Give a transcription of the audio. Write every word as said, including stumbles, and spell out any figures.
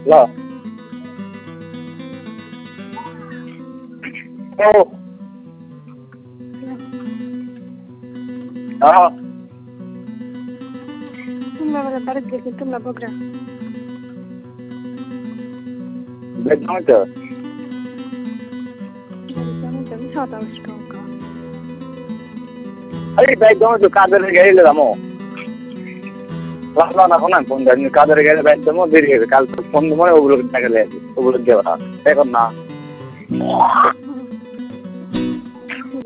ल ओ अँ तुमला मला तारीख देते तुमला बघा भेट्नु त जमी सात आवर्स का अरे भाइ जाउँ त काटेर गाडी लिएर म ल ल नखाउँ न फोन गर्ने काटेर गाडी बाइक त म बिर्खेको काल फोन मलाई उब्लो ट्याकेर ल्याएको उब्लो दियो त्यही गर्नु